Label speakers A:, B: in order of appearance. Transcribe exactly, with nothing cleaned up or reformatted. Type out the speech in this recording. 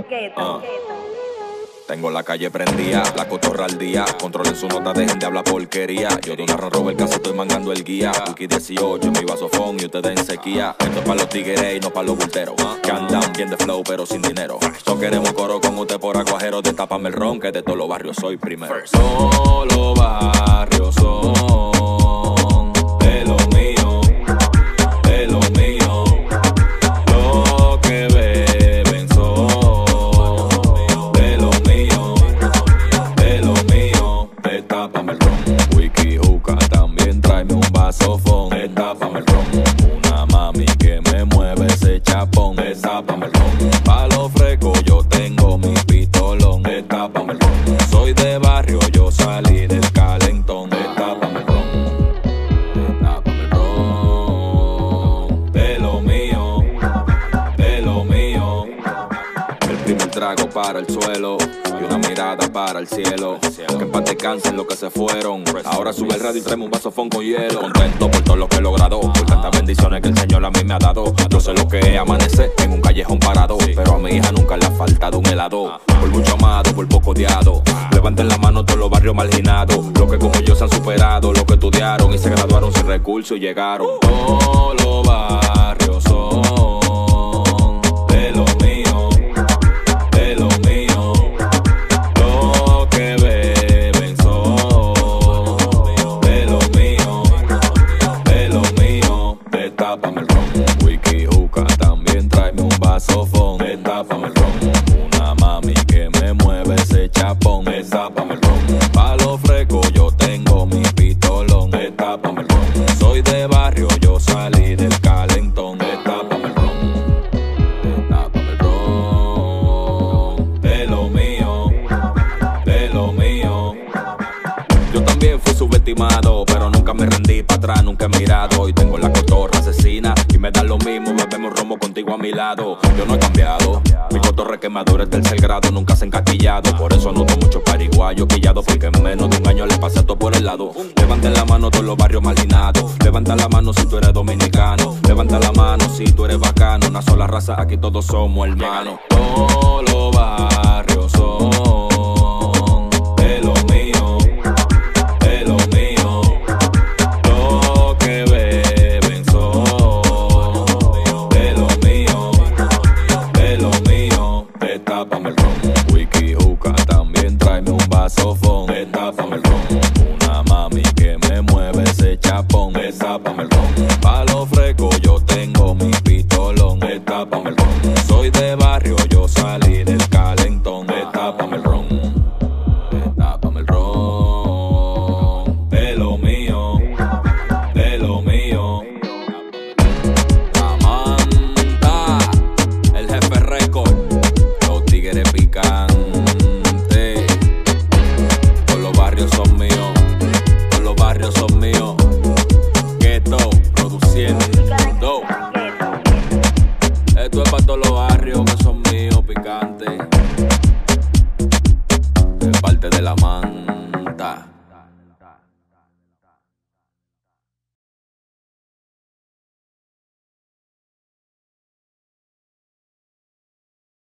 A: Uh. Tengo la calle prendida, la cotorra al día. Controlen su nota, dejen de hablar porquería. Yo de una robo el caso, estoy mangando el guía. Wiki dieciocho, mi vasofón y ustedes en sequía. Esto es pa' los tigres y no pa' los bulteros, que andan bien de flow pero sin dinero. No queremos coro con usted por aguajero. Destápame el ron, que de todos los barrios soy primero. Todos los barrios son de lo mío, de lo mío. Lo que beben son de lo mío, de lo mío. Destápame el ron, wiki juca, también tráeme un vasofón. Destápame el ron, una mami que me mueve ese chapón. Destápame el ron, pa' lo fresco yo tengo mi pitolón. Destápame el ron, soy de barrio, yo salí del calentón. Destápame el ron, destápame el ron, de lo mío, de lo mío. El primer trago para el suelo y una mirada para el cielo. Que en paz descansen los que se fueron. Ahora sube el radio y tráeme un vasofón con hielo. Contento por todo lo que he logrado, por tantas bendiciones que el Señor a mí me ha dado. Yo sé lo que es amanecer en un callejón parado, pero a mi hija nunca le ha faltado un helado. Por mucho amado, por poco odiado. Levanten la mano todos los barrios marginados, los que como yo se han superado, los que estudiaron y se graduaron sin recursos y llegaron. Todos los barrios son de lo mío, de lo mío. Lo que beben son de lo mío, de lo mío. Destápame el ron, wiki juca, también tráeme un vasofón. Destápame el ron, una mami que me mueve ese chapón. Destápame el ron, pa' lo fresco yo tengo mi pitolón. Destápame el ron, soy de barrio, yo salí del calentón. Destápame el ron, destápame el ron, de lo mío, de lo mío. Yo también fui subestimado, pero nunca me rendí para atrás, nunca he mirado. Hoy tengo la cotorra asesina y me da lo mismo, bebemos romo contigo a mi lado. Yo no he cambiado, mi cotorra quemadura es tercer grado, nunca se ha encastillado. Por eso anoto muchos pariguayos quillados, porque en menos de un año le pasé todo por el lado. Levanten la mano todos los barrios marginados. Levanta la mano si tú eres dominicano. Levanta la mano si tú eres bacano. Una sola raza, aquí todos somos hermanos. Todos los barrios son de lo mío, de lo mío. Lo que beben son de lo mío, de lo mío. Destápame el ron, wiki juca, también tráeme un vasofón. Destápame el ron, una mami que me mueve ese chapón. Destápame el ron, pa' lo fresco yo tengo mi pitolón. Destápame el ron, soy de barrio, yo salí del calentón. Destápame el ron, destápame el ron, de lo mío, de lo mío. Amanda, el jefe récord, los tigres picantes. Todos los barrios son míos, todos los barrios son míos. Ghetto, produciendo. Esto es para todos los barrios que son míos, picantes. De parte de la mano.